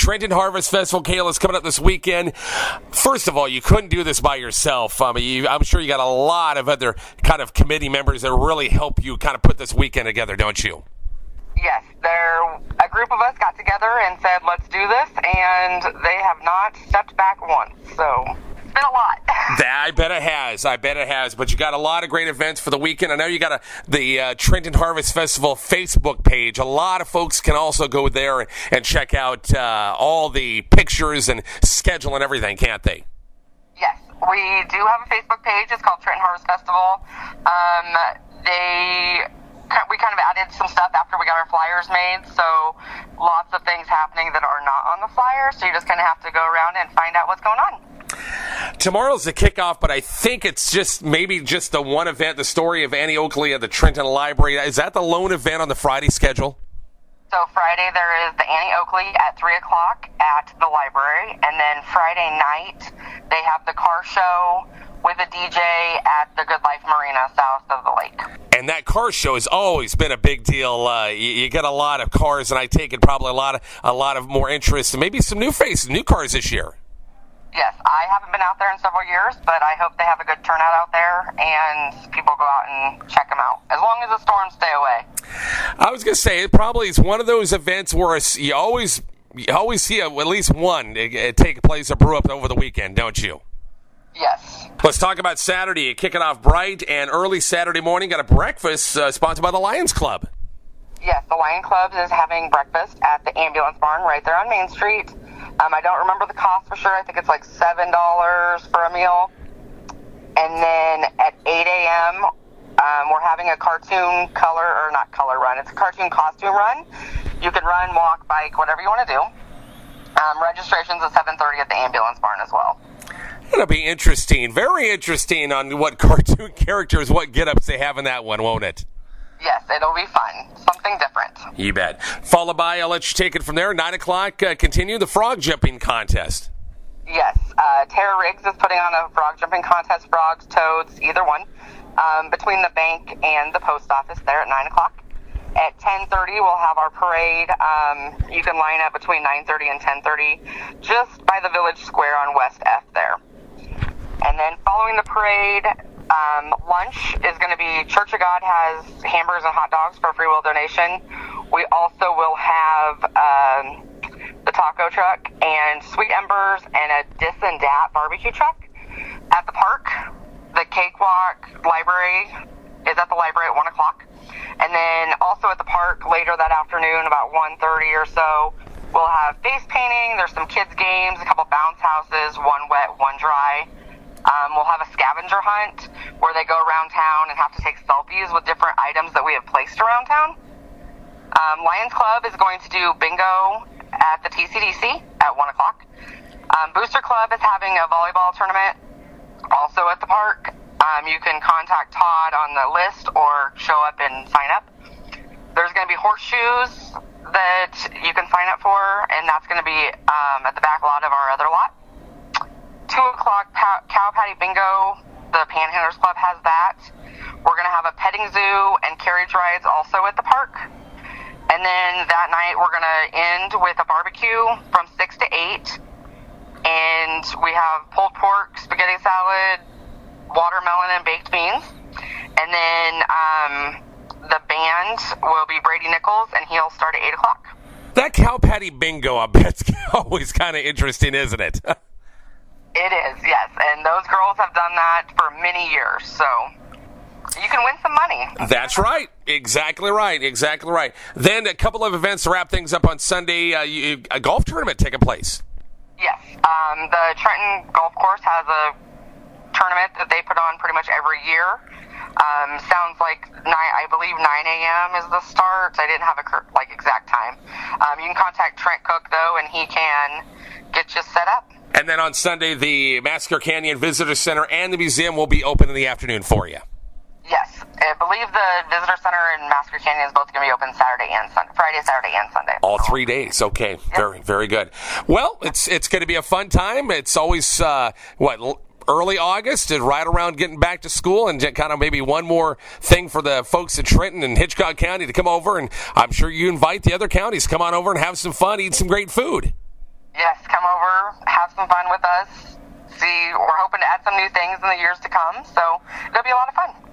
Trenton Harvest Festival, Kayla's coming up this weekend. First of all, you couldn't do this by yourself. I'm sure you got a lot of other kind of committee members that really help you kind of put this weekend together, don't you? Yes, a group of us got together and said, let's do this, and they have not stepped back once, so it's been a lot. I bet it has. But you got a lot of great events for the weekend. I know you got the Trenton Harvest Festival Facebook page. A lot of folks can also go there and check out all the pictures and schedule and everything, can't they? Yes, we do have a Facebook page. It's called Trenton Harvest Festival. We kind of added some stuff after we got our flyers made, so lots of things happening that are not on the flyer, so you just kind of have to go around and find out what's going on. Tomorrow's the kickoff, but I think it's maybe just the one event, the story of Annie Oakley at the Trenton Library. Is that the lone event on the Friday schedule? So Friday there is the Annie Oakley at 3 o'clock at the library, and then Friday night they have the car show with a DJ at the Good Life Marina south of the lake. And that car show has always been a big deal. You get a lot of cars, and I take it probably a lot of more interest, and maybe some new faces, new cars this year. Yes, I haven't been out there in several years, but I hope they have a good turnout out there and people go out and check them out, as long as the storms stay away. I was going to say, it probably is one of those events where you always see at least one take place or brew up over the weekend, don't you? Yes. Let's talk about Saturday. You kick it off bright and early Saturday morning. Got a breakfast sponsored by the Lions Club. Yes, the Lions Club is having breakfast at the Ambulance Barn right there on Main Street. I don't remember the cost for sure. I think it's like $7 for a meal. And then at 8 a.m., we're having a cartoon run. It's a cartoon costume run. You can run, walk, bike, whatever you want to do. Registration's at 7:30 at the Ambulance Barn as well. It'll be interesting. Very interesting on what cartoon characters, what get-ups they have in that one, won't it? Yes, it'll be fun. Something different. You bet. Followed by, I'll let you take it from there, 9 o'clock, continue the frog jumping contest. Yes. Tara Riggs is putting on a frog jumping contest, frogs, toads, either one, between the bank and the post office there at 9 o'clock. At 10:30, we'll have our parade. You can line up between 9:30 and 10:30 just by the Village Square on West F there. And then following the parade, lunch is going to be Church of God has hamburgers and hot dogs for a free will donation. We also will have the taco truck and Sweet Embers and a Dis and Dat barbecue truck at the park. The Cakewalk Library is at the library at 1 o'clock. And then also at the park later that afternoon, about 1:30 or so, we'll have face painting. There's some kids' games, a couple bounce houses, one wet, one dry. We'll have a scavenger hunt where they go around town and have to take selfies with different items that we have placed around town. Lions Club is going to do bingo at the TCDC at 1 o'clock. Booster Club is having a volleyball tournament also at the park. You can contact Todd on the list or show up and sign up. There's going to be horseshoes that you can sign up for, and that's going to be at the back lot of our other lot. 2 o'clock, Cow Patty Bingo, the Panhandlers Club has that. We're going to have a petting zoo and carriage rides also at the park. And then that night we're going to end with a barbecue from 6 to 8. And we have pulled pork, spaghetti salad, watermelon, and baked beans. And then the band will be Brady Nichols, and he'll start at 8 o'clock. That Cow Patty Bingo, I bet, is always kind of interesting, isn't it? It is, yes. And those girls have done that for many years, so you can win some money. That's right. Exactly right. Exactly right. Then a couple of events to wrap things up on Sunday. A golf tournament taking place. Yes. The Trenton Golf Course has a tournament that they put on pretty much every year. Sounds like, I believe 9 a.m. is the start. I didn't have a exact time. You can contact Trent Cook, though, and he can get you set up. And then on Sunday, the Massacre Canyon Visitor Center and the museum will be open in the afternoon for you. Yes. I believe the Visitor Center and Massacre Canyon is both going to be open Friday, Saturday, and Sunday. All 3 days. Okay. Yep. Very, very good. Well, it's going to be a fun time. It's always, early August and right around getting back to school, and kind of maybe one more thing for the folks in Trenton and Hitchcock County to come over, and I'm sure you invite the other counties to come on over and have some fun, eat some great food. Yes, come over, have some fun with us. See, we're hoping to add some new things in the years to come, so it'll be a lot of fun.